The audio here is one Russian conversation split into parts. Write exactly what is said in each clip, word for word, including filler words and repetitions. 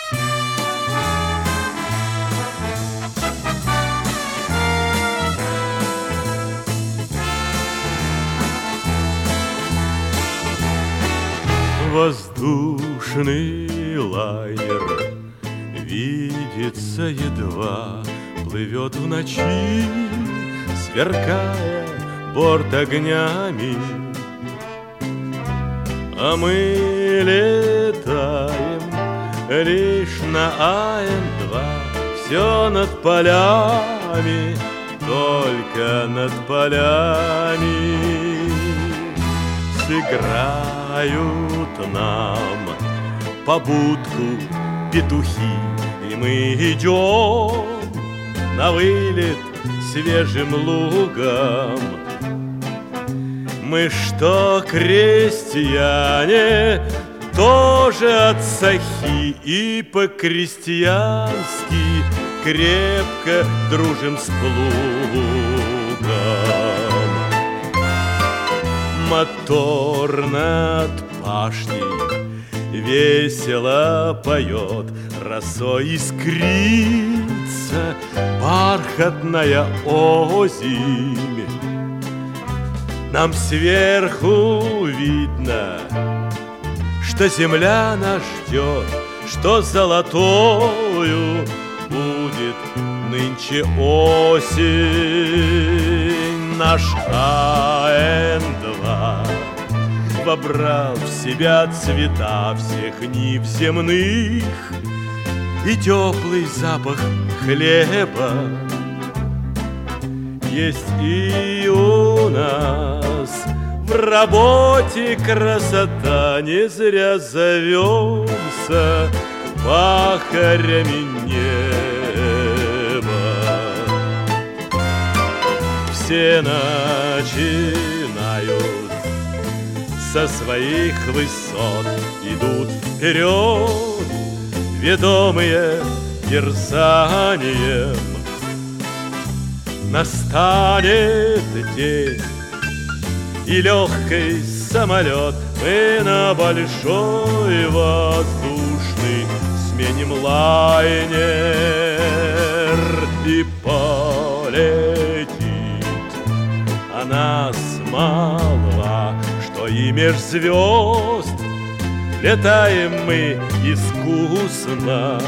Воздушный лайнер видится едва, плывет в ночи, сверкая борт огнями. А мы летаем лишь на А Н два, все над полями, только над полями. Сыграют нам побудку петухи, и мы идем на вылет свежим лугом. Мы что, крестьяне, тоже от сахи, и по-крестьянски крепко дружим с плугом. Мотор над пашней весело поет, росой искрится бархатная озимь. Нам сверху видно, что земля нас ждет, что золотою будет нынче осень. Наш А Н два вобрал в себя цвета всех нив земных и теплый запах хлеба. Есть и у нас в работе красота, не зря зовемся пахарями неба. Все начинают со своих высот, идут вперед, ведомые терзанием. Настанет день, и легкий самолет мы на большой воздушный сменим лайнер, и полетит о нас молва, что и меж звезд летаем мы искусно.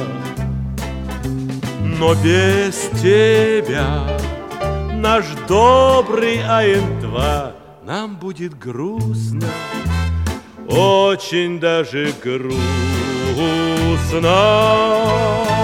Но без тебя, наш добрый А Н два, нам будет грустно, очень даже грустно.